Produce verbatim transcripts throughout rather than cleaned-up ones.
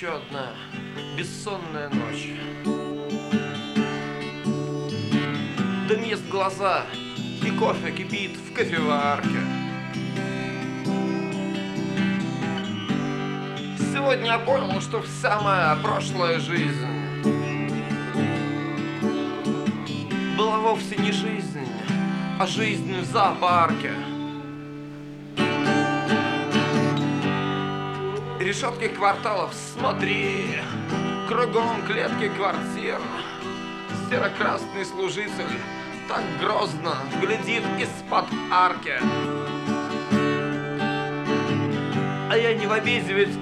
еще одна бессонная ночь. Дымит глаза, и кофе кипит в кофеварке. Сегодня я понял, что вся моя прошлая жизнь была вовсе не жизнь, а жизнь в зоопарке. Решетки кварталов, смотри, кругом клетки квартир. Серо-красный служитель так грозно глядит из-под арки. А я не в обиде, ведь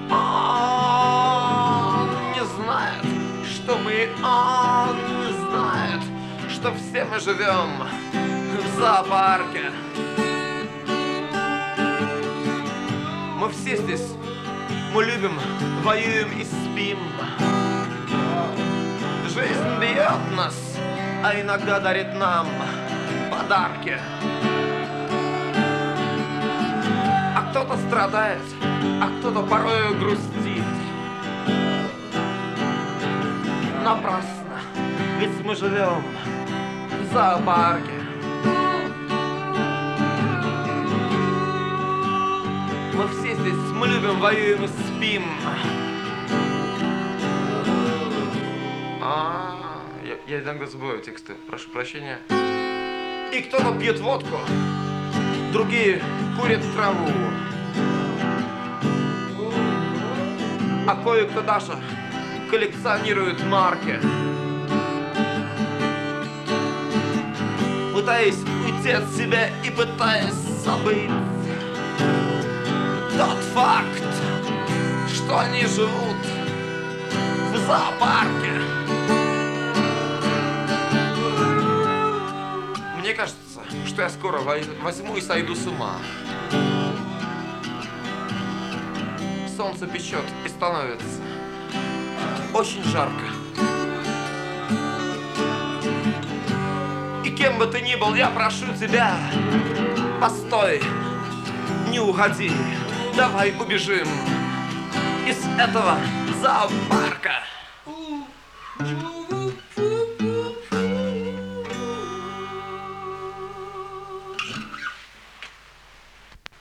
он не знает, что мы, он не знает, что все мы живем в зоопарке. Мы все здесь, мы любим, воюем и спим. Жизнь бьет нас, а иногда дарит нам подарки. А кто-то страдает, а кто-то порою грустит. Напрасно, ведь мы живем в зоопарке. Мы все здесь, мы любим, воюем и спим. А, я, я иногда забываю тексты, прошу прощения. И кто-то пьет водку, другие курят траву, а кое-кто даже коллекционирует марки, пытаясь уйти от себя и пытаясь забыть тот факт, что они живут в зоопарке. Мне кажется, что я скоро возьму и сойду с ума. Солнце печет и становится очень жарко. И кем бы ты ни был, я прошу тебя, постой, не уходи, давай убежим из этого зоопарка.